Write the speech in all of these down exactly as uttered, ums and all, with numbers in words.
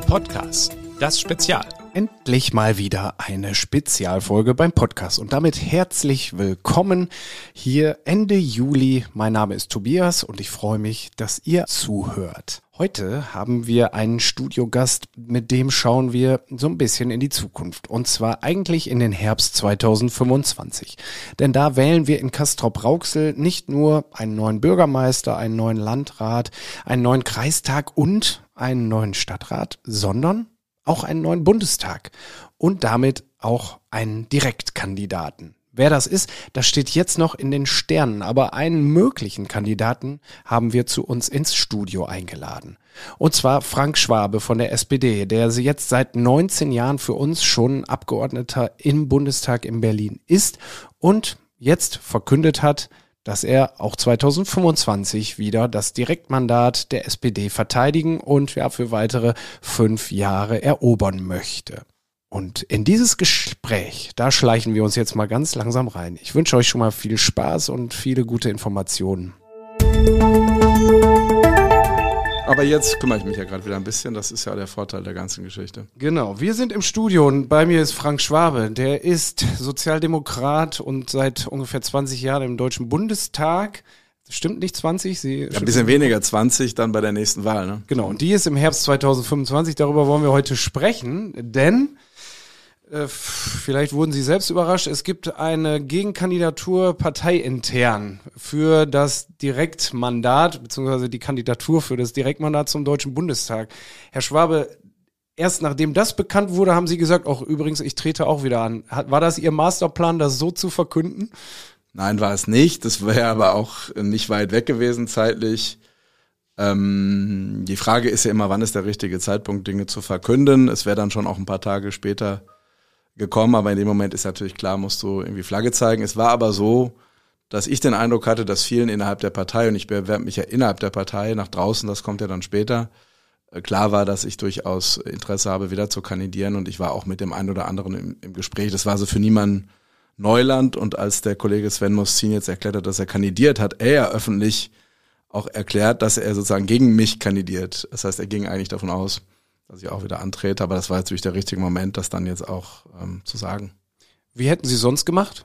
Podcast, das Spezial. Endlich mal wieder eine Spezialfolge beim Podcast und damit herzlich willkommen hier Ende Juli. Mein Name ist Tobias und ich freue mich, dass ihr zuhört. Heute haben wir einen Studiogast, mit dem schauen wir so ein bisschen in die Zukunft und zwar eigentlich in den Herbst zweitausendfünfundzwanzig. Denn da wählen wir in Castrop-Rauxel nicht nur einen neuen Bürgermeister, einen neuen Landrat, einen neuen Kreistag und einen neuen Stadtrat, sondern auch einen neuen Bundestag und damit auch einen Direktkandidaten. Wer das ist, das steht jetzt noch in den Sternen, aber einen möglichen Kandidaten haben wir zu uns ins Studio eingeladen. Und zwar Frank Schwabe von der S P D, der jetzt seit neunzehn Jahren für uns schon Abgeordneter im Bundestag in Berlin ist und jetzt verkündet hat, dass er auch zweitausendfünfundzwanzig wieder das Direktmandat der S P D verteidigen und ja für weitere fünf Jahre erobern möchte. Und in dieses Gespräch, da schleichen wir uns jetzt mal ganz langsam rein. Ich wünsche euch schon mal viel Spaß und viele gute Informationen. Aber jetzt kümmere ich mich ja gerade wieder ein bisschen, das ist ja der Vorteil der ganzen Geschichte. Genau, wir sind im Studio und bei mir ist Frank Schwabe, der ist Sozialdemokrat und seit ungefähr zwanzig Jahren im Deutschen Bundestag. Stimmt nicht zwanzig? Sie ja, ein bisschen weniger, zwanzig dann bei der nächsten Wahl, ne? Genau, und die ist im Herbst zweitausendfünfundzwanzig, darüber wollen wir heute sprechen, denn äh, vielleicht wurden Sie selbst überrascht, es gibt eine Gegenkandidatur parteiintern für das Direktmandat, beziehungsweise die Kandidatur für das Direktmandat zum Deutschen Bundestag. Herr Schwabe, erst nachdem das bekannt wurde, haben Sie gesagt, auch übrigens, ich trete auch wieder an. War das Ihr Masterplan, das so zu verkünden? Nein, war es nicht. Das wäre aber auch nicht weit weg gewesen zeitlich. Ähm, die Frage ist ja immer, wann ist der richtige Zeitpunkt, Dinge zu verkünden. Es wäre dann schon auch ein paar Tage später gekommen, aber in dem Moment ist natürlich klar, musst du irgendwie Flagge zeigen. Es war aber so, dass ich den Eindruck hatte, dass vielen innerhalb der Partei, und ich bewerbe mich ja innerhalb der Partei, nach draußen, das kommt ja dann später, klar war, dass ich durchaus Interesse habe, wieder zu kandidieren, und ich war auch mit dem einen oder anderen im, im Gespräch. Das war so für niemanden Neuland, und als der Kollege Sven Moszin jetzt erklärt hat, dass er kandidiert, hat er ja öffentlich auch erklärt, dass er sozusagen gegen mich kandidiert. Das heißt, er ging eigentlich davon aus, dass ich auch wieder antrete, aber das war natürlich der richtige Moment, das dann jetzt auch ähm, zu sagen. Wie hätten Sie sonst gemacht?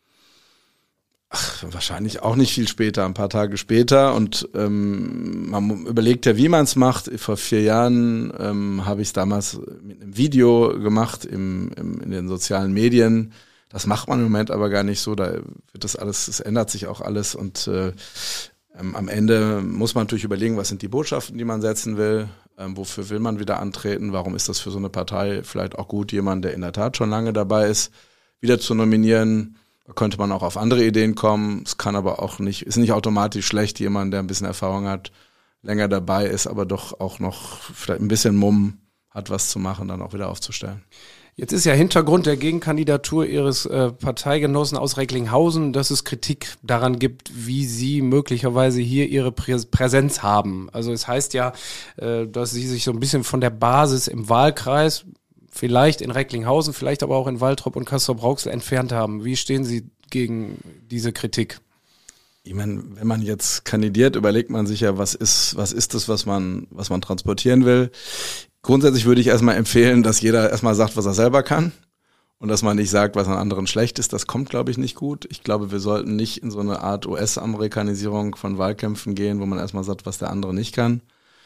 Ach, wahrscheinlich auch nicht viel später, ein paar Tage später, und ähm, man überlegt ja, wie man es macht. Vor vier Jahren ähm, habe ich es damals mit einem Video gemacht im, im, in den sozialen Medien. Das macht man im Moment aber gar nicht so, da wird das alles, es ändert sich auch alles, und äh, ähm, am Ende muss man natürlich überlegen, was sind die Botschaften, die man setzen will, ähm, wofür will man wieder antreten, warum ist das für so eine Partei vielleicht auch gut, jemand, der in der Tat schon lange dabei ist, wieder zu nominieren. Da könnte man auch auf andere Ideen kommen, es kann aber auch nicht, ist nicht automatisch schlecht, jemand, der ein bisschen Erfahrung hat, länger dabei ist, aber doch auch noch vielleicht ein bisschen Mumm hat, was zu machen, dann auch wieder aufzustellen. Jetzt ist ja Hintergrund der Gegenkandidatur Ihres äh, Parteigenossen aus Recklinghausen, dass es Kritik daran gibt, wie Sie möglicherweise hier Ihre Prä- Präsenz haben. Also es heißt ja, äh, dass Sie sich so ein bisschen von der Basis im Wahlkreis, vielleicht in Recklinghausen, vielleicht aber auch in Waltrop und Castrop-Rauxel entfernt haben. Wie stehen Sie gegen diese Kritik? Ich meine, wenn man jetzt kandidiert, überlegt man sich ja, was ist, was ist das, was man, was man transportieren will. Grundsätzlich würde ich erstmal empfehlen, dass jeder erstmal sagt, was er selber kann, und dass man nicht sagt, was an anderen schlecht ist. Das kommt, glaube ich, nicht gut. Ich glaube, wir sollten nicht in so eine Art U S-Amerikanisierung von Wahlkämpfen gehen, wo man erstmal sagt, was der andere nicht kann.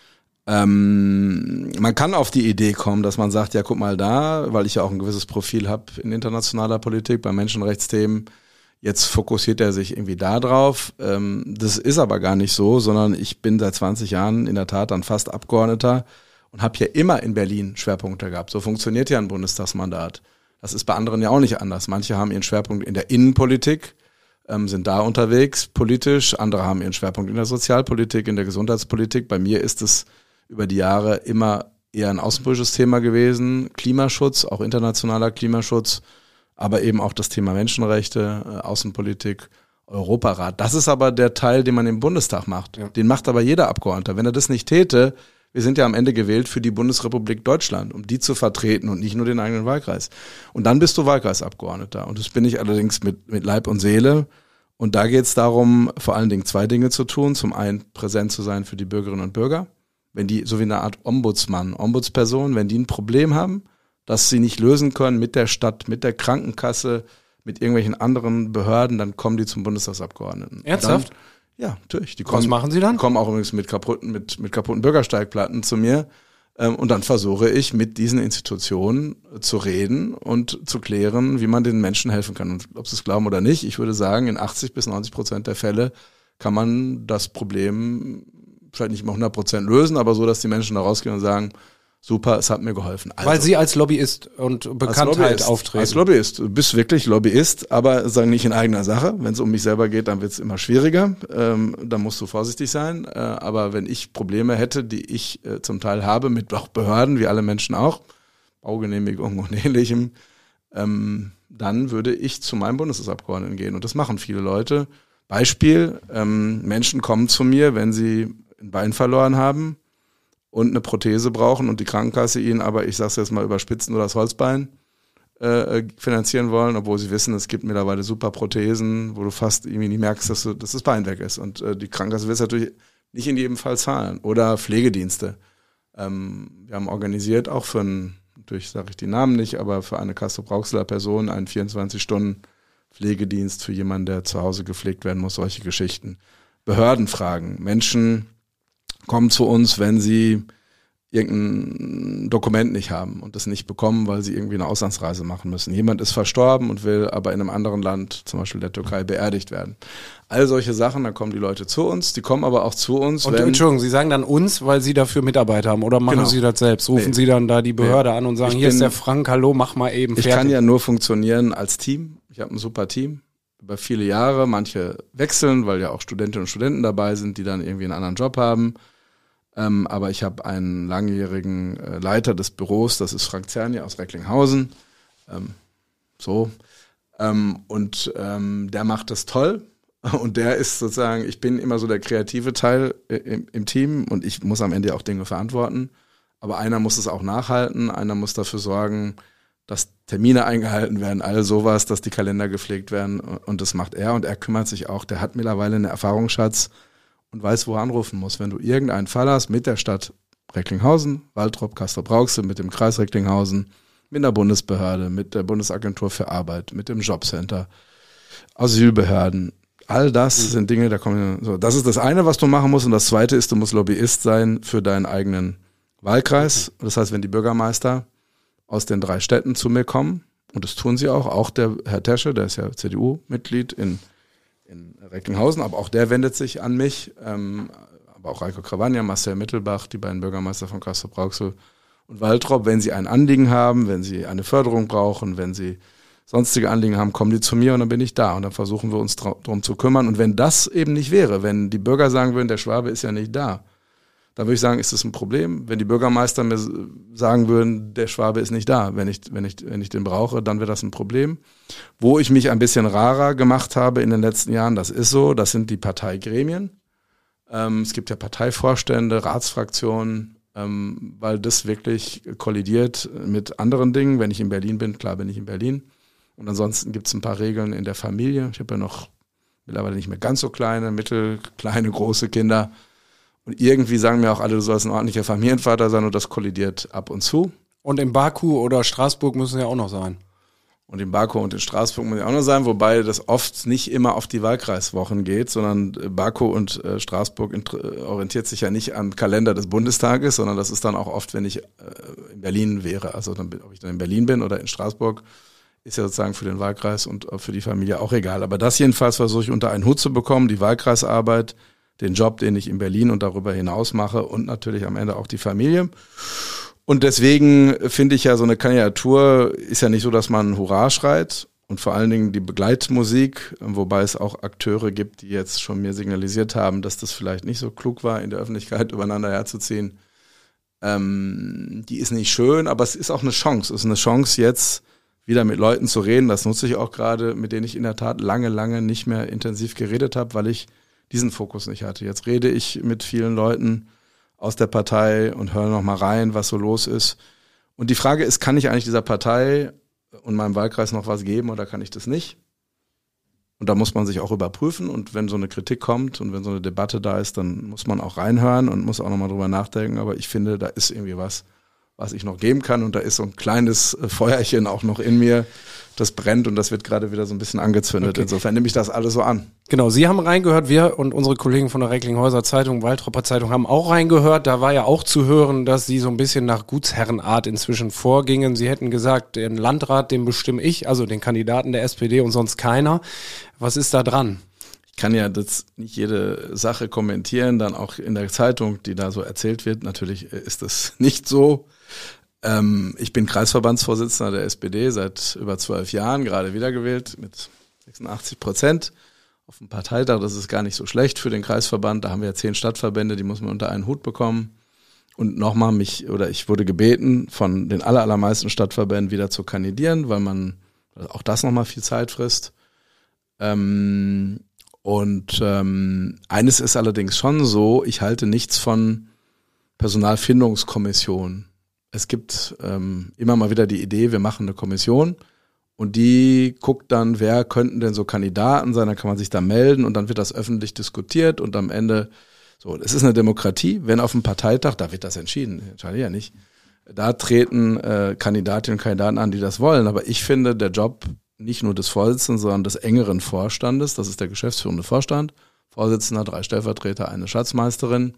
Ähm, man kann auf die Idee kommen, dass man sagt, ja, guck mal da, weil ich ja auch ein gewisses Profil habe in internationaler Politik, bei Menschenrechtsthemen, jetzt fokussiert er sich irgendwie da drauf. Ähm, das ist aber gar nicht so, sondern ich bin seit zwanzig Jahren in der Tat dann fast Abgeordneter und habe hier immer in Berlin Schwerpunkte gehabt. So funktioniert ja ein Bundestagsmandat. Das ist bei anderen ja auch nicht anders. Manche haben ihren Schwerpunkt in der Innenpolitik, ähm, sind da unterwegs politisch. Andere haben ihren Schwerpunkt in der Sozialpolitik, in der Gesundheitspolitik. Bei mir ist es über die Jahre immer eher ein außenpolitisches Thema gewesen. Klimaschutz, auch internationaler Klimaschutz, aber eben auch das Thema Menschenrechte, äh, Außenpolitik, Europarat. Das ist aber der Teil, den man im Bundestag macht. Ja. Den macht aber jeder Abgeordneter. Wenn er das nicht täte, wir sind ja am Ende gewählt für die Bundesrepublik Deutschland, um die zu vertreten und nicht nur den eigenen Wahlkreis. Und dann bist du Wahlkreisabgeordneter. Und das bin ich allerdings mit, mit Leib und Seele. Und da geht es darum, vor allen Dingen zwei Dinge zu tun. Zum einen präsent zu sein für die Bürgerinnen und Bürger, wenn die, so wie eine Art Ombudsmann, Ombudsperson, wenn die ein Problem haben, das sie nicht lösen können mit der Stadt, mit der Krankenkasse, mit irgendwelchen anderen Behörden, dann kommen die zum Bundestagsabgeordneten. Ernsthaft? Dann, ja, natürlich. Die kommen, Was machen sie dann? Die kommen auch übrigens mit kaputten, mit, mit kaputten Bürgersteigplatten zu mir. Ähm, und dann versuche ich, mit diesen Institutionen zu reden und zu klären, wie man den Menschen helfen kann. Und ob sie es glauben oder nicht, ich würde sagen, in achtzig bis neunzig Prozent der Fälle kann man das Problem vielleicht nicht mal hundert Prozent lösen, aber so, dass die Menschen da rausgehen und sagen, super, es hat mir geholfen. Also, weil Sie als Lobbyist und Bekanntheit Lobbyist, auftreten. Als Lobbyist. Du bist wirklich Lobbyist, aber sagen nicht in eigener Sache. Wenn es um mich selber geht, dann wird es immer schwieriger. Ähm, da musst du vorsichtig sein. Äh, aber wenn ich Probleme hätte, die ich äh, zum Teil habe, mit auch Behörden, wie alle Menschen auch, Baugenehmigung und Ähnlichem, ähm, dann würde ich zu meinem Bundestagsabgeordneten gehen. Und das machen viele Leute. Beispiel, ähm, Menschen kommen zu mir, wenn sie ein Bein verloren haben und eine Prothese brauchen und die Krankenkasse ihnen aber, ich sag's jetzt mal überspitzen, nur das Holzbein äh, finanzieren wollen, obwohl sie wissen, es gibt mittlerweile super Prothesen, wo du fast irgendwie nicht merkst, dass, du, dass das Bein weg ist. Und äh, die Krankenkasse will es natürlich nicht in jedem Fall zahlen. Oder Pflegedienste. Ähm, wir haben organisiert auch für einen, natürlich sage ich die Namen nicht, aber für eine Castrop-Rauxeler Person einen vierundzwanzig Stunden Pflegedienst für jemanden, der zu Hause gepflegt werden muss, solche Geschichten. Behördenfragen. Menschen kommen zu uns, wenn sie irgendein Dokument nicht haben und das nicht bekommen, weil sie irgendwie eine Auslandsreise machen müssen. Jemand ist verstorben und will aber in einem anderen Land, zum Beispiel der Türkei, beerdigt werden. All solche Sachen, da kommen die Leute zu uns, die kommen aber auch zu uns. Und wenn, Entschuldigung, Sie sagen dann uns, weil Sie dafür Mitarbeiter haben oder machen Genau. Sie das selbst? Rufen Nee. Sie dann da die Behörde Nee. an und sagen, Ich hier ist bin- der Frank, hallo, mach mal eben Ich fertig. kann ja nur funktionieren als Team. Ich habe ein super Team über viele Jahre. Manche wechseln, weil ja auch Studentinnen und Studenten dabei sind, die dann irgendwie einen anderen Job haben. Ähm, aber ich habe einen langjährigen äh, Leiter des Büros, das ist Frank Zerny aus Recklinghausen. Ähm, so. Ähm, und ähm, der macht das toll. Und der ist sozusagen, ich bin immer so der kreative Teil im, im Team und ich muss am Ende auch Dinge verantworten. Aber einer muss es auch nachhalten, einer muss dafür sorgen, dass Termine eingehalten werden, all sowas, dass die Kalender gepflegt werden und das macht er und er kümmert sich auch, der hat mittlerweile einen Erfahrungsschatz und weiß, wo er anrufen muss. Wenn du irgendeinen Fall hast mit der Stadt Recklinghausen, Waltrop, Castrop-Rauxel, mit dem Kreis Recklinghausen, mit der Bundesbehörde, mit der Bundesagentur für Arbeit, mit dem Jobcenter, Asylbehörden, all das mhm. sind Dinge, da kommen so. Das ist das eine, was du machen musst und das zweite ist, du musst Lobbyist sein für deinen eigenen Wahlkreis. Mhm. Das heißt, wenn die Bürgermeister aus den drei Städten zu mir kommen, und das tun sie auch, auch der Herr Tesche, der ist ja C D U-Mitglied in, in Recklinghausen, aber auch der wendet sich an mich, ähm, aber auch Reiko Cravagna, Marcel Mittelbach, die beiden Bürgermeister von Castrop-Rauxel und Waltrop, wenn sie ein Anliegen haben, wenn sie eine Förderung brauchen, wenn sie sonstige Anliegen haben, kommen die zu mir und dann bin ich da und dann versuchen wir uns darum zu kümmern. Und wenn das eben nicht wäre, wenn die Bürger sagen würden, der Schwabe ist ja nicht da, dann würde ich sagen, ist das ein Problem. Wenn die Bürgermeister mir sagen würden, der Schwabe ist nicht da, wenn ich, wenn ich, wenn ich den brauche, dann wäre das ein Problem. Wo ich mich ein bisschen rarer gemacht habe in den letzten Jahren, das ist so, das sind die Parteigremien. Ähm, es gibt ja Parteivorstände, Ratsfraktionen, ähm, weil das wirklich kollidiert mit anderen Dingen. Wenn ich in Berlin bin, klar bin ich in Berlin. Und ansonsten gibt es ein paar Regeln in der Familie. Ich habe ja noch mittlerweile nicht mehr ganz so kleine, mittelkleine, große Kinder. Und irgendwie sagen mir auch alle, du sollst ein ordentlicher Familienvater sein und das kollidiert ab und zu. Und in Baku oder Straßburg müssen ja auch noch sein. Und in Baku und in Straßburg muss ja auch noch sein, wobei das oft nicht immer auf die Wahlkreiswochen geht, sondern Baku und äh, Straßburg int- orientiert sich ja nicht am Kalender des Bundestages, sondern das ist dann auch oft, wenn ich äh, in Berlin wäre. Also dann, ob ich dann in Berlin bin oder in Straßburg, ist ja sozusagen für den Wahlkreis und für die Familie auch egal. Aber das jedenfalls versuche ich unter einen Hut zu bekommen, die Wahlkreisarbeit, den Job, den ich in Berlin und darüber hinaus mache und natürlich am Ende auch die Familie. Und deswegen finde ich ja, so eine Kandidatur ist ja nicht so, dass man Hurra schreit und vor allen Dingen die Begleitmusik, wobei es auch Akteure gibt, die jetzt schon mir signalisiert haben, dass das vielleicht nicht so klug war, in der Öffentlichkeit übereinander herzuziehen. Ähm, die ist nicht schön, aber es ist auch eine Chance. Es ist eine Chance jetzt, wieder mit Leuten zu reden. Das nutze ich auch gerade, mit denen ich in der Tat lange, lange nicht mehr intensiv geredet habe, weil ich diesen Fokus nicht hatte. Jetzt rede ich mit vielen Leuten aus der Partei und höre noch mal rein, was so los ist. Und die Frage ist, kann ich eigentlich dieser Partei und meinem Wahlkreis noch was geben oder kann ich das nicht? Und da muss man sich auch überprüfen. Und wenn so eine Kritik kommt und wenn so eine Debatte da ist, dann muss man auch reinhören und muss auch nochmal drüber nachdenken. Aber ich finde, da ist irgendwie was, was ich noch geben kann. Und da ist so ein kleines Feuerchen auch noch in mir, das brennt und das wird gerade wieder so ein bisschen angezündet. Okay. Insofern nehme ich das alles so an. Genau, Sie haben reingehört, wir und unsere Kollegen von der Recklinghäuser Zeitung, Waltropper Zeitung haben auch reingehört. Da war ja auch zu hören, dass Sie so ein bisschen nach Gutsherrenart inzwischen vorgingen. Sie hätten gesagt, den Landrat, den bestimme ich, also den Kandidaten der S P D und sonst keiner. Was ist da dran? Ich kann ja das nicht jede Sache kommentieren, dann auch in der Zeitung, die da so erzählt wird. Natürlich ist das nicht so. Ähm, ich bin Kreisverbandsvorsitzender der S P D seit über zwölf Jahren, gerade wiedergewählt mit sechsundachtzig Prozent auf dem Parteitag. Das ist gar nicht so schlecht für den Kreisverband. Da haben wir ja zehn Stadtverbände, die muss man unter einen Hut bekommen. Und nochmal mich, oder ich wurde gebeten, von den aller, allermeisten Stadtverbänden wieder zu kandidieren, weil man auch das nochmal viel Zeit frisst. Ähm, und ähm, eines ist allerdings schon so, ich halte nichts von Personalfindungskommissionen. Es gibt ähm, immer mal wieder die Idee, wir machen eine Kommission und die guckt dann, wer könnten denn so Kandidaten sein, dann kann man sich da melden und dann wird das öffentlich diskutiert und am Ende, so, es ist eine Demokratie, wenn auf dem Parteitag, da wird das entschieden, entscheide ich ja nicht, da treten äh, Kandidatinnen und Kandidaten an, die das wollen, aber ich finde, der Job nicht nur des Vorsitzenden, sondern des engeren Vorstandes, das ist der geschäftsführende Vorstand, Vorsitzender, drei Stellvertreter, eine Schatzmeisterin,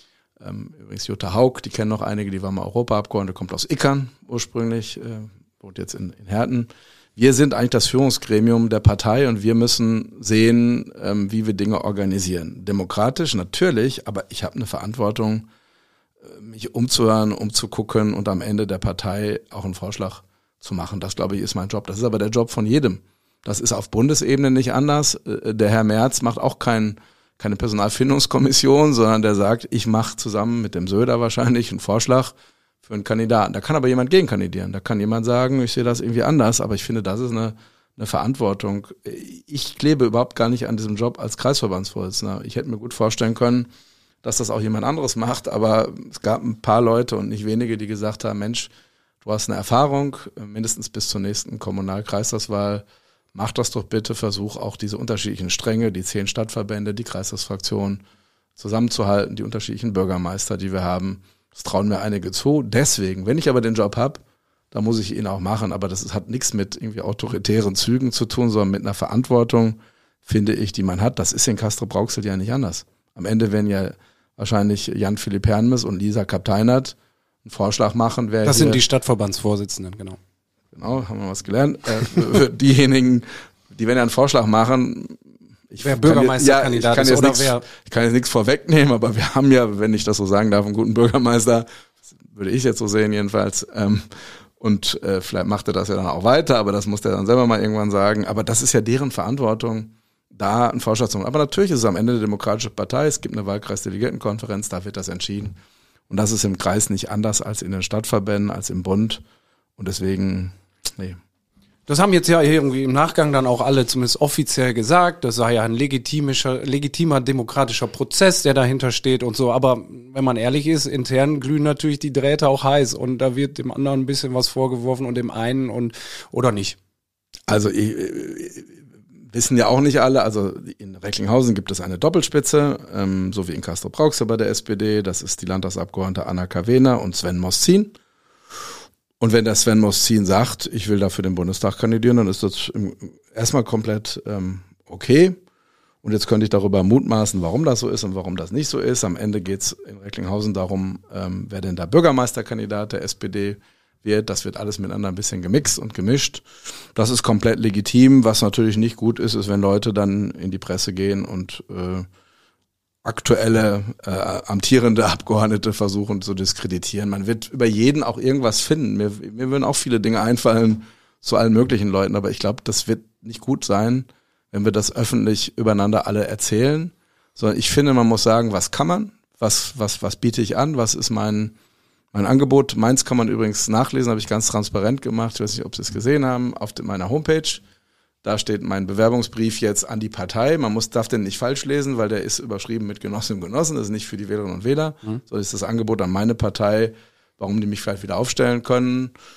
Ähm, übrigens Jutta Haug, die kennen noch einige, die war mal Europaabgeordnete, kommt aus Ickern ursprünglich, äh, wohnt jetzt in, in Herten. Wir sind eigentlich das Führungsgremium der Partei und wir müssen sehen, ähm, wie wir Dinge organisieren. Demokratisch natürlich, aber ich habe eine Verantwortung, äh, mich umzuhören, umzugucken und am Ende der Partei auch einen Vorschlag zu machen. Das, glaube ich, ist mein Job. Das ist aber der Job von jedem. Das ist auf Bundesebene nicht anders. Äh, der Herr Merz macht auch keinen keine Personalfindungskommission, sondern der sagt, ich mache zusammen mit dem Söder wahrscheinlich einen Vorschlag für einen Kandidaten. Da kann aber jemand gegenkandidieren. Da kann jemand sagen, ich sehe das irgendwie anders, aber ich finde, das ist eine, eine Verantwortung. Ich klebe überhaupt gar nicht an diesem Job als Kreisverbandsvorsitzender. Ich hätte mir gut vorstellen können, dass das auch jemand anderes macht, aber es gab ein paar Leute und nicht wenige, die gesagt haben, Mensch, du hast eine Erfahrung, mindestens bis zur nächsten Kommunalkreistagswahl, mach das doch bitte, versuch auch diese unterschiedlichen Stränge, die zehn Stadtverbände, die Kreistagsfraktionen zusammenzuhalten, die unterschiedlichen Bürgermeister, die wir haben. Das trauen mir einige zu. Deswegen, wenn ich aber den Job habe, dann muss ich ihn auch machen. Aber das hat nichts mit irgendwie autoritären Zügen zu tun, sondern mit einer Verantwortung, finde ich, die man hat. Das ist in Castrop-Rauxel ja nicht anders. Am Ende werden ja wahrscheinlich Jan-Philipp Herrnmes und Lisa Kapteinert einen Vorschlag machen. Wer das sind die Stadtverbandsvorsitzenden, genau. Genau, haben wir was gelernt. Äh, diejenigen, die werden ja einen Vorschlag machen. Ich wer Bürgermeisterkandidat ja, ist oder nix, wer? Ich kann jetzt nichts vorwegnehmen, aber wir haben ja, wenn ich das so sagen darf, einen guten Bürgermeister, würde ich jetzt so sehen jedenfalls. Ähm, und äh, vielleicht macht er das ja dann auch weiter, aber das muss der dann selber mal irgendwann sagen. Aber das ist ja deren Verantwortung, da einen Vorschlag zu machen. Aber natürlich ist es am Ende eine demokratische Partei. Es gibt eine Wahlkreisdelegiertenkonferenz, da wird das entschieden. Und das ist im Kreis nicht anders als in den Stadtverbänden, als im Bund. Und deswegen, nee. Das haben jetzt ja irgendwie im Nachgang dann auch alle zumindest offiziell gesagt. Das sei ja ein legitimischer, legitimer demokratischer Prozess, der dahinter steht und so. Aber wenn man ehrlich ist, intern glühen natürlich die Drähte auch heiß und da wird dem anderen ein bisschen was vorgeworfen und dem einen und oder nicht. Also ich, wissen ja auch nicht alle. Also in Recklinghausen gibt es eine Doppelspitze, ähm, so wie in Castrop-Rauxel bei der S P D. Das ist die Landtagsabgeordnete Anna Kawena und Sven Moszin. Und wenn der Sven Moszin sagt, ich will da für den Bundestag kandidieren, dann ist das erstmal komplett ähm, okay. Und jetzt könnte ich darüber mutmaßen, warum das so ist und warum das nicht so ist. Am Ende geht's in Recklinghausen darum, ähm, wer denn da Bürgermeisterkandidat der S P D wird. Das wird alles miteinander ein bisschen gemixt und gemischt. Das ist komplett legitim. Was natürlich nicht gut ist, ist, wenn Leute dann in die Presse gehen und äh, aktuelle, äh, amtierende Abgeordnete versuchen zu diskreditieren. Man wird über jeden auch irgendwas finden. Mir, mir würden auch viele Dinge einfallen zu allen möglichen Leuten, aber ich glaube, das wird nicht gut sein, wenn wir das öffentlich übereinander alle erzählen. Sondern ich finde, man muss sagen, was kann man, was, was, was biete ich an, was ist mein, mein Angebot. Meins kann man übrigens nachlesen, habe ich ganz transparent gemacht. Ich weiß nicht, ob Sie es gesehen haben, auf meiner Homepage. Da steht mein Bewerbungsbrief jetzt an die Partei. Man muss, darf den nicht falsch lesen, weil der ist überschrieben mit Genossinnen und Genossen. Das ist nicht für die Wählerinnen und Wähler. Mhm. So ist das Angebot an meine Partei, warum die mich vielleicht wieder aufstellen können.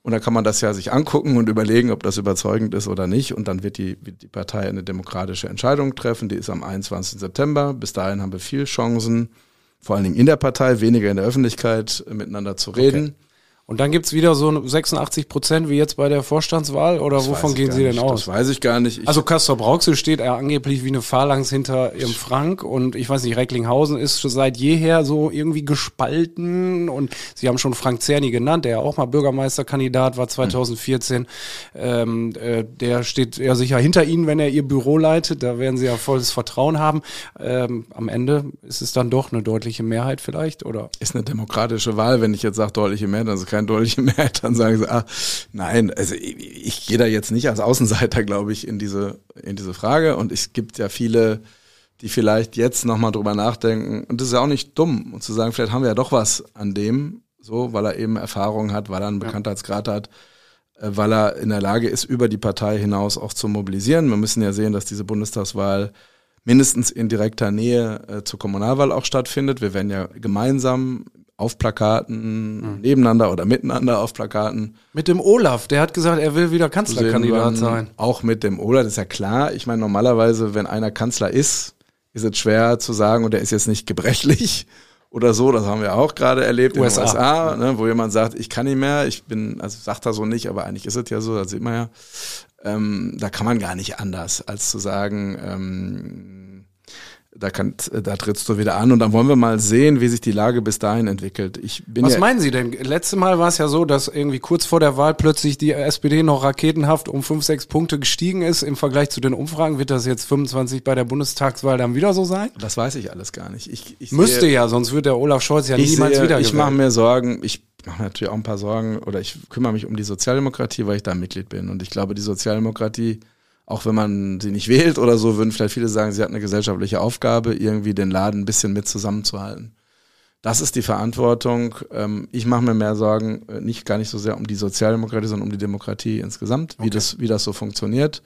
Und dann kann man das ja sich angucken und überlegen, ob das überzeugend ist oder nicht. Und dann wird die, wird die Partei eine demokratische Entscheidung treffen. Die ist am einundzwanzigsten September. Bis dahin haben wir viel Chancen, vor allen Dingen in der Partei, weniger in der Öffentlichkeit, miteinander zu reden. Okay. Und dann gibt's wieder so sechsundachtzig Prozent wie jetzt bei der Vorstandswahl oder Das wovon gehen Sie denn nicht. aus? Das weiß ich gar nicht. Ich Also Castor Brauxel steht ja angeblich wie eine Phalanx hinter ihrem Frank und ich weiß nicht, Recklinghausen ist schon seit jeher so irgendwie gespalten und Sie haben schon Frank Zerny genannt, der ja auch mal Bürgermeisterkandidat war zweitausendvierzehn. Mhm. Ähm, äh, der steht ja sicher hinter Ihnen, wenn er Ihr Büro leitet, da werden Sie ja volles Vertrauen haben. Ähm, am Ende ist es dann doch eine deutliche Mehrheit vielleicht, oder? Ist eine demokratische Wahl, wenn ich jetzt sage deutliche Mehrheit, dann ist keine deutliche Mehrheit, dann sagen sie, ah, nein, also ich, ich gehe da jetzt nicht als Außenseiter, glaube ich, in diese in diese Frage. Und es gibt ja viele, die vielleicht jetzt nochmal drüber nachdenken. Und das ist ja auch nicht dumm, und zu sagen, vielleicht haben wir ja doch was an dem, so, weil er eben Erfahrung hat, weil er einen Bekanntheitsgrad hat, äh, weil er in der Lage ist, über die Partei hinaus auch zu mobilisieren. Wir müssen ja sehen, dass diese Bundestagswahl mindestens in direkter Nähe äh, zur Kommunalwahl auch stattfindet. Wir werden ja gemeinsam auf Plakaten, mhm. nebeneinander oder miteinander auf Plakaten. Mit dem Olaf, der hat gesagt, er will wieder Kanzlerkandidat sein. Auch mit dem Olaf, das ist ja klar. Ich meine, normalerweise, wenn einer Kanzler ist, ist es schwer zu sagen, und der ist jetzt nicht gebrechlich oder so, das haben wir auch gerade erlebt U S A. in den U S A, ne, wo jemand sagt, ich kann nicht mehr, ich bin, also sagt er so nicht, aber eigentlich ist es ja so, das sieht man ja. Ähm, da kann man gar nicht anders, als zu sagen, ähm, Da, kann, da trittst du wieder an und dann wollen wir mal sehen, wie sich die Lage bis dahin entwickelt. Ich bin Was ja meinen Sie denn? Letztes Mal war es ja so, dass irgendwie kurz vor der Wahl plötzlich die S P D noch raketenhaft um fünf, sechs Punkte gestiegen ist im Vergleich zu den Umfragen. Wird das jetzt fünfundzwanzig bei der Bundestagswahl dann wieder so sein? Das weiß ich alles gar nicht. Ich, ich Müsste sehe, ja, sonst wird der Olaf Scholz ja ich niemals sehe, wieder Ich mache gewählt. mir Sorgen, ich mache mir natürlich auch ein paar Sorgen, oder ich kümmere mich um die Sozialdemokratie, weil ich da Mitglied bin. Und ich glaube, die Sozialdemokratie, auch wenn man sie nicht wählt oder so, würden vielleicht viele sagen, sie hat eine gesellschaftliche Aufgabe, irgendwie den Laden ein bisschen mit zusammenzuhalten. Das ist die Verantwortung. Ich mache mir mehr Sorgen, nicht gar nicht so sehr um die Sozialdemokratie, sondern um die Demokratie insgesamt, wie, okay. das, wie das so funktioniert.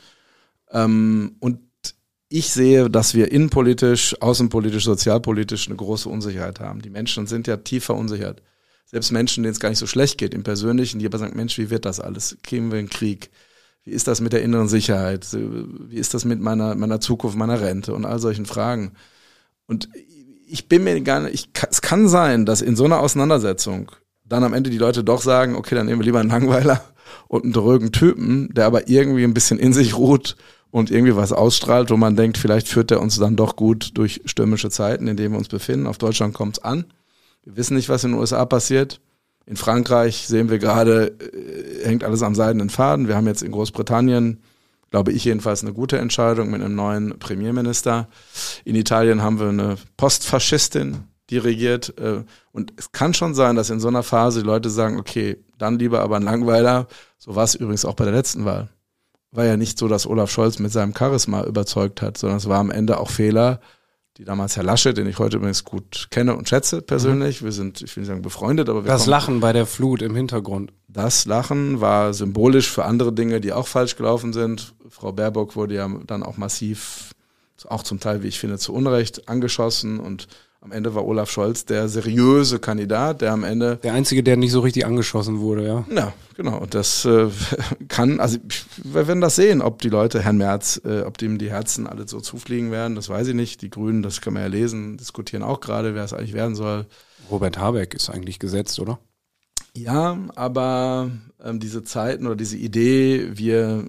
Und ich sehe, dass wir innenpolitisch, außenpolitisch, sozialpolitisch eine große Unsicherheit haben. Die Menschen sind ja tief verunsichert. Selbst Menschen, denen es gar nicht so schlecht geht, im Persönlichen, die aber sagen, Mensch, wie wird das alles? Kriegen wir einen Krieg? Wie ist das mit der inneren Sicherheit? Wie ist das mit meiner, meiner Zukunft, meiner Rente und all solchen Fragen? Und ich bin mir gar nicht, ich, es kann sein, dass in so einer Auseinandersetzung dann am Ende die Leute doch sagen, okay, dann nehmen wir lieber einen Langweiler und einen drögen Typen, der aber irgendwie ein bisschen in sich ruht und irgendwie was ausstrahlt, wo man denkt, vielleicht führt er uns dann doch gut durch stürmische Zeiten, in denen wir uns befinden. Auf Deutschland kommt es an. Wir wissen nicht, was in den U S A passiert. In Frankreich sehen wir gerade, äh, hängt alles am seidenen Faden. Wir haben jetzt in Großbritannien, glaube ich jedenfalls, eine gute Entscheidung mit einem neuen Premierminister. In Italien haben wir eine Postfaschistin, die regiert. Äh, und es kann schon sein, dass in so einer Phase die Leute sagen, okay, dann lieber aber ein Langweiler. So war es übrigens auch bei der letzten Wahl. War ja nicht so, dass Olaf Scholz mit seinem Charisma überzeugt hat, sondern es war am Ende auch Fehler, die damals Herr Laschet, den ich heute übrigens gut kenne und schätze persönlich, mhm. wir sind, ich will nicht sagen befreundet, aber wir Das kommen, Lachen bei der Flut im Hintergrund. Das Lachen war symbolisch für andere Dinge, die auch falsch gelaufen sind. Frau Baerbock wurde ja dann auch massiv, auch zum Teil, wie ich finde, zu Unrecht angeschossen, und am Ende war Olaf Scholz der seriöse Kandidat, der am Ende... Der Einzige, der nicht so richtig angeschossen wurde, ja. Ja, genau. Und das äh, kann, also wir werden das sehen, ob die Leute, Herrn Merz, äh, ob dem die Herzen alle so zufliegen werden, das weiß ich nicht. Die Grünen, das kann man ja lesen, diskutieren auch gerade, wer es eigentlich werden soll. Robert Habeck ist eigentlich gesetzt, oder? Ja, aber ähm, diese Zeiten oder diese Idee, wir,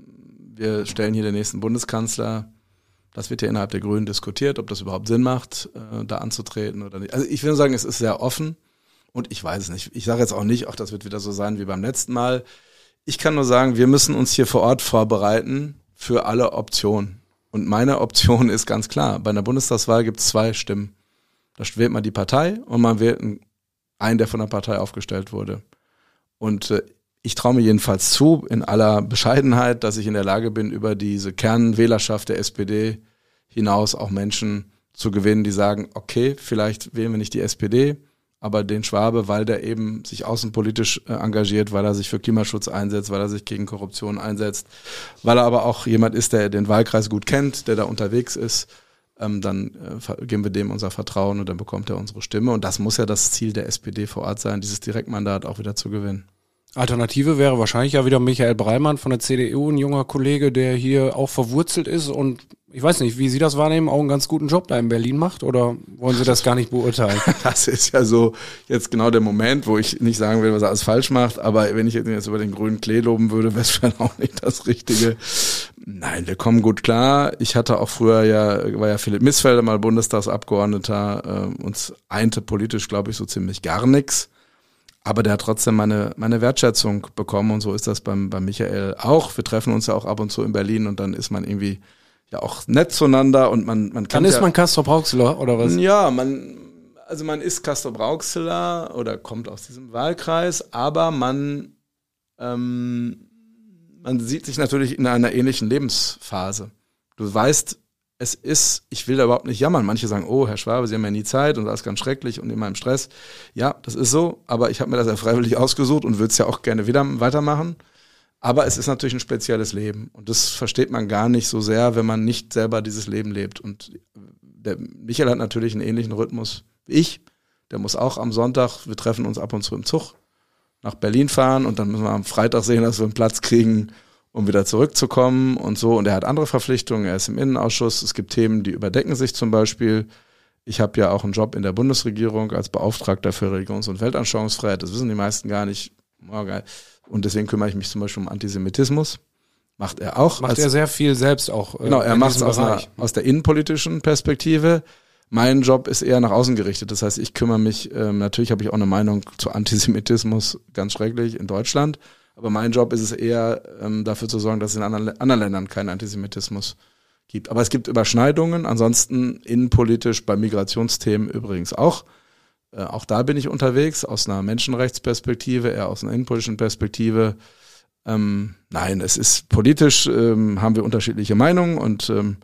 wir stellen hier den nächsten Bundeskanzler, das wird ja innerhalb der Grünen diskutiert, ob das überhaupt Sinn macht, äh, da anzutreten oder nicht. Also ich will nur sagen, es ist sehr offen und ich weiß es nicht. Ich sage jetzt auch nicht, ach, das wird wieder so sein wie beim letzten Mal. Ich kann nur sagen, wir müssen uns hier vor Ort vorbereiten für alle Optionen. Und meine Option ist ganz klar, bei einer Bundestagswahl gibt es zwei Stimmen. Da wählt man die Partei und man wählt einen, der von der Partei aufgestellt wurde. Und äh, ich traue mir jedenfalls zu, in aller Bescheidenheit, dass ich in der Lage bin, über diese Kernwählerschaft der S P D hinaus auch Menschen zu gewinnen, die sagen, okay, vielleicht wählen wir nicht die S P D, aber den Schwabe, weil der eben sich außenpolitisch äh, engagiert, weil er sich für Klimaschutz einsetzt, weil er sich gegen Korruption einsetzt, weil er aber auch jemand ist, der den Wahlkreis gut kennt, der da unterwegs ist, ähm, dann äh, geben wir dem unser Vertrauen und dann bekommt er unsere Stimme. Und das muss ja das Ziel der S P D vor Ort sein, dieses Direktmandat auch wieder zu gewinnen. Alternative wäre wahrscheinlich ja wieder Michael Breimann von der C D U, ein junger Kollege, der hier auch verwurzelt ist und ich weiß nicht, wie Sie das wahrnehmen, auch einen ganz guten Job da in Berlin macht oder wollen Sie das gar nicht beurteilen? Das ist ja so jetzt genau der Moment, wo ich nicht sagen will, was er alles falsch macht, aber wenn ich jetzt über den grünen Klee loben würde, wäre es vielleicht auch nicht das Richtige. Nein, wir kommen gut klar. Ich hatte auch früher ja, war ja Philipp Missfelder mal Bundestagsabgeordneter, äh, uns einte politisch, glaube ich, so ziemlich gar nichts. Aber der hat trotzdem meine meine Wertschätzung bekommen und so ist das beim beim Michael auch. Wir treffen uns ja auch ab und zu in Berlin und dann ist man irgendwie ja auch nett zueinander und man man kann Dann ist ja, man Castrop-Rauxel oder was? Ja, man also man ist Castrop-Rauxeler oder kommt aus diesem Wahlkreis, aber man ähm, man sieht sich natürlich in einer ähnlichen Lebensphase. Du weißt, es ist, ich will da überhaupt nicht jammern. Manche sagen, oh, Herr Schwabe, Sie haben ja nie Zeit und das ist ganz schrecklich und immer im Stress. Ja, das ist so, aber ich habe mir das ja freiwillig ausgesucht und würde es ja auch gerne wieder weitermachen. Aber es ist natürlich ein spezielles Leben und das versteht man gar nicht so sehr, wenn man nicht selber dieses Leben lebt. Und der Michael hat natürlich einen ähnlichen Rhythmus wie ich. Der muss auch am Sonntag, wir treffen uns ab und zu im Zug, nach Berlin fahren und dann müssen wir am Freitag sehen, dass wir einen Platz kriegen, um wieder zurückzukommen und so. Und er hat andere Verpflichtungen, er ist im Innenausschuss. Es gibt Themen, die überdecken sich zum Beispiel. Ich habe ja auch einen Job in der Bundesregierung als Beauftragter für Religions- und Weltanschauungsfreiheit. Das wissen die meisten gar nicht. Oh, geil. Und deswegen kümmere ich mich zum Beispiel um Antisemitismus. Macht er auch. Macht er sehr viel selbst auch. Genau, er macht es aus, aus der innenpolitischen Perspektive. Mein Job ist eher nach außen gerichtet. Das heißt, ich kümmere mich, ähm, natürlich habe ich auch eine Meinung zu Antisemitismus, ganz schrecklich, in Deutschland. Aber mein Job ist es eher, ähm, dafür zu sorgen, dass es in anderen, anderen Ländern keinen Antisemitismus gibt. Aber es gibt Überschneidungen. Ansonsten innenpolitisch bei Migrationsthemen übrigens auch. Äh, auch da bin ich unterwegs, aus einer Menschenrechtsperspektive, eher aus einer innenpolitischen Perspektive. Ähm, nein, es ist politisch, ähm, haben wir unterschiedliche Meinungen und ähm,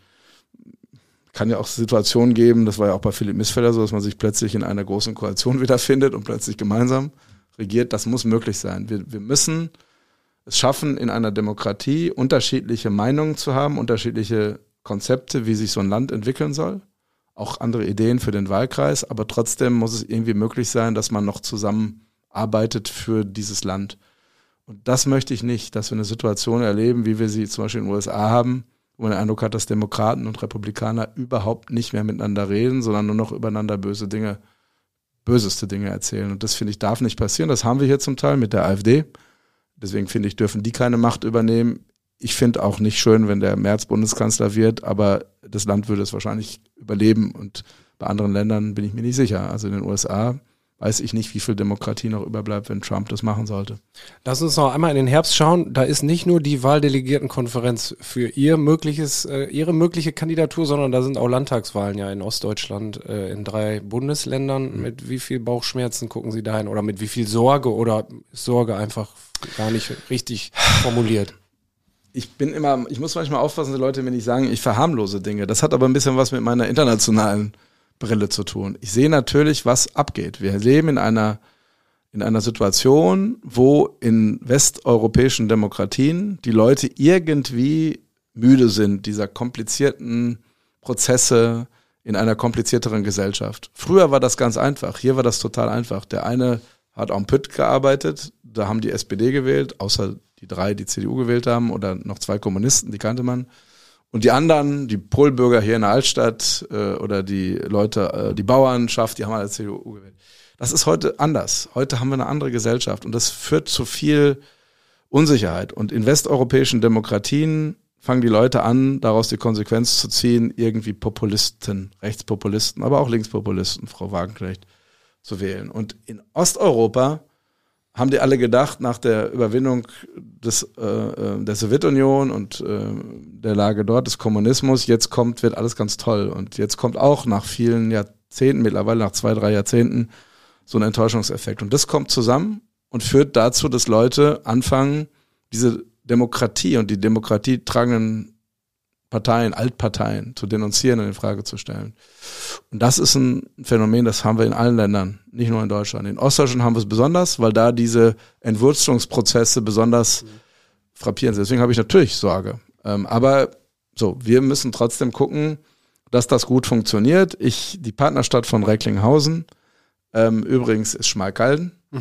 kann ja auch Situationen geben, das war ja auch bei Philipp Missfelder so, dass man sich plötzlich in einer großen Koalition wiederfindet und plötzlich gemeinsam regiert. Das muss möglich sein. Wir, wir müssen es schaffen, in einer Demokratie unterschiedliche Meinungen zu haben, unterschiedliche Konzepte, wie sich so ein Land entwickeln soll. Auch andere Ideen für den Wahlkreis, aber trotzdem muss es irgendwie möglich sein, dass man noch zusammenarbeitet für dieses Land. Und das möchte ich nicht, dass wir eine Situation erleben, wie wir sie zum Beispiel in den U S A haben, wo man den Eindruck hat, dass Demokraten und Republikaner überhaupt nicht mehr miteinander reden, sondern nur noch übereinander böse Dinge, böseste Dinge erzählen. Und das, finde ich, darf nicht passieren. Das haben wir hier zum Teil mit der AfD. Deswegen, finde ich, dürfen die keine Macht übernehmen. Ich finde auch nicht schön, wenn der Merz Bundeskanzler wird, aber das Land würde es wahrscheinlich überleben. Und bei anderen Ländern bin ich mir nicht sicher. Also in den U S A weiß ich nicht, wie viel Demokratie noch überbleibt, wenn Trump das machen sollte. Lass uns noch einmal in den Herbst schauen. Da ist nicht nur die Wahldelegiertenkonferenz für ihr mögliches, äh, ihre mögliche Kandidatur, sondern da sind auch Landtagswahlen ja in Ostdeutschland, äh, in drei Bundesländern. Mhm. Mit wie viel Bauchschmerzen gucken Sie dahin oder mit wie viel Sorge oder ist Sorge einfach gar nicht richtig formuliert? Ich bin immer, ich muss manchmal aufpassen, die Leute mir nicht sagen, ich verharmlose Dinge. Das hat aber ein bisschen was mit meiner internationalen Brille zu tun. Ich sehe natürlich, was abgeht. Wir leben in einer in einer Situation, wo in westeuropäischen Demokratien die Leute irgendwie müde sind dieser komplizierten Prozesse in einer komplizierteren Gesellschaft. Früher war das ganz einfach. Hier war das total einfach. Der eine hat am Pütt gearbeitet, da haben die S P D gewählt, außer die drei, die C D U gewählt haben oder noch zwei Kommunisten, die kannte man. Und die anderen, die Polbürger hier in der Altstadt äh, oder die Leute, äh, die Bauernschaft, die haben alle C D U gewählt. Das ist heute anders. Heute haben wir eine andere Gesellschaft und das führt zu viel Unsicherheit. Und in westeuropäischen Demokratien fangen die Leute an, daraus die Konsequenz zu ziehen, irgendwie Populisten, Rechtspopulisten, aber auch Linkspopulisten, Frau Wagenknecht, zu wählen. Und in Osteuropa haben die alle gedacht, nach der Überwindung des, äh, der Sowjetunion und äh, der Lage dort des Kommunismus, jetzt kommt, wird alles ganz toll. Und jetzt kommt auch nach vielen Jahrzehnten, mittlerweile nach zwei, drei Jahrzehnten, so ein Enttäuschungseffekt. Und das kommt zusammen und führt dazu, dass Leute anfangen, diese Demokratie und die Demokratie tragenden Parteien, Altparteien zu denunzieren und in Frage zu stellen. Und das ist ein Phänomen, das haben wir in allen Ländern, nicht nur in Deutschland. In Ostdeutschland haben wir es besonders, weil da diese Entwurzlungsprozesse besonders mhm. frappierend sind. Deswegen habe ich natürlich Sorge. Ähm, aber so, wir müssen trotzdem gucken, dass das gut funktioniert. Ich, die Partnerstadt von Recklinghausen, ähm, übrigens ist Schmalkalden. Mhm.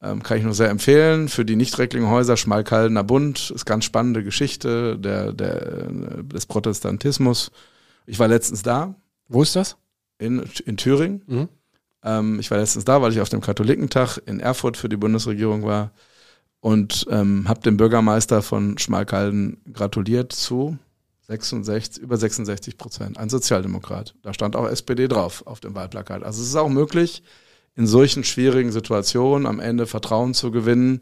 Ähm, kann ich nur sehr empfehlen. Für die Nicht-Recklinghäuser, Schmalkaldener Bund, ist ganz spannende Geschichte der, der, des Protestantismus. Ich war letztens da. Wo ist das? In, in Thüringen. Mhm. Ähm, ich war letztens da, weil ich auf dem Katholikentag in Erfurt für die Bundesregierung war und ähm, habe dem Bürgermeister von Schmalkalden gratuliert zu sechsundsechzig, über sechsundsechzig Prozent, ein Sozialdemokrat. Da stand auch S P D drauf auf dem Wahlplakat. Also es ist auch möglich, in solchen schwierigen Situationen am Ende Vertrauen zu gewinnen,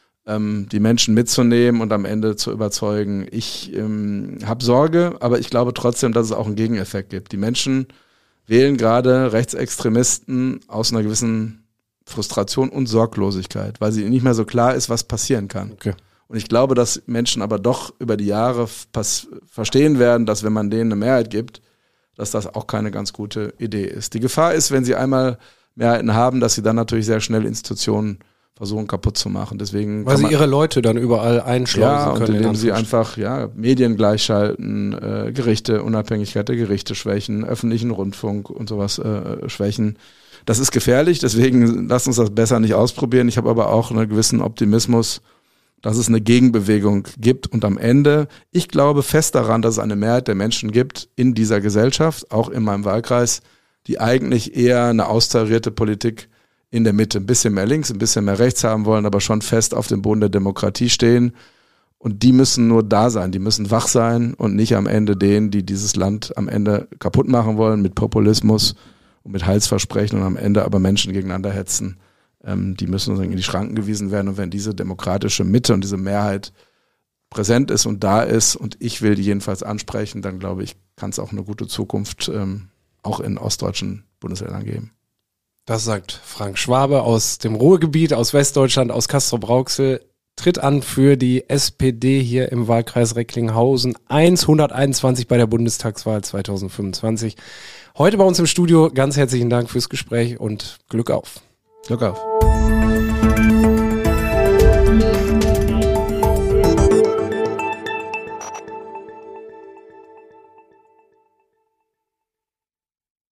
ähm, die Menschen mitzunehmen und am Ende zu überzeugen. Ich ähm, habe Sorge, aber ich glaube trotzdem, dass es auch einen Gegeneffekt gibt. Die Menschen wählen gerade Rechtsextremisten aus einer gewissen Frustration und Sorglosigkeit, weil sie nicht mehr so klar ist, was passieren kann. Okay. Und ich glaube, dass Menschen aber doch über die Jahre pass- verstehen werden, dass wenn man denen eine Mehrheit gibt, dass das auch keine ganz gute Idee ist. Die Gefahr ist, wenn sie einmal Mehrheiten haben, dass sie dann natürlich sehr schnell Institutionen versuchen kaputt zu machen. Deswegen Weil sie ihre Leute dann überall einschleusen ja, können. und indem sie einfach ja Medien gleichschalten, äh, Gerichte, Unabhängigkeit der Gerichte schwächen, öffentlichen Rundfunk und sowas äh, schwächen. Das ist gefährlich, deswegen lasst uns das besser nicht ausprobieren. Ich habe aber auch einen gewissen Optimismus, dass es eine Gegenbewegung gibt und am Ende, ich glaube fest daran, dass es eine Mehrheit der Menschen gibt in dieser Gesellschaft, auch in meinem Wahlkreis, die eigentlich eher eine austarierte Politik in der Mitte, ein bisschen mehr links, ein bisschen mehr rechts haben wollen, aber schon fest auf dem Boden der Demokratie stehen. Und die müssen nur da sein, die müssen wach sein und nicht am Ende denen, die dieses Land am Ende kaputt machen wollen mit Populismus und mit Heilsversprechen und am Ende aber Menschen gegeneinander hetzen. Ähm, die müssen in die Schranken gewiesen werden. Und wenn diese demokratische Mitte und diese Mehrheit präsent ist und da ist und ich will die jedenfalls ansprechen, dann glaube ich, kann es auch eine gute Zukunft ähm, auch in ostdeutschen Bundesländern geben. Das sagt Frank Schwabe aus dem Ruhrgebiet, aus Westdeutschland, aus Castrop-Rauxel, tritt an für die S P D hier im Wahlkreis Recklinghausen hunderteinundzwanzig bei der Bundestagswahl zwanzig fünfundzwanzig. Heute bei uns im Studio. Ganz herzlichen Dank fürs Gespräch und Glück auf. Glück auf.